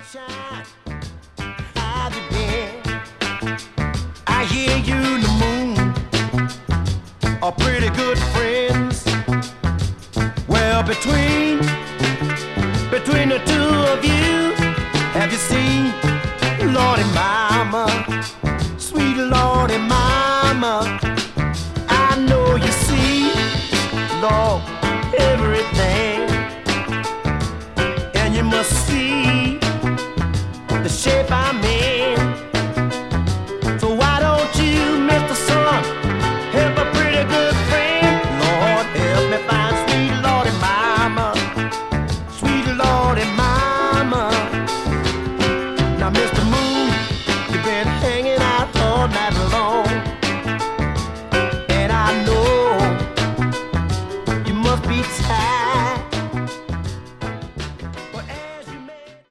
sunshine. Have you been? I hear you and the moon are pretty good friends. Well, between the two of you, have you seen Lordy Mama, sweet Lordy Mama? I know you see, Lord, everything, and you must see the shape I'm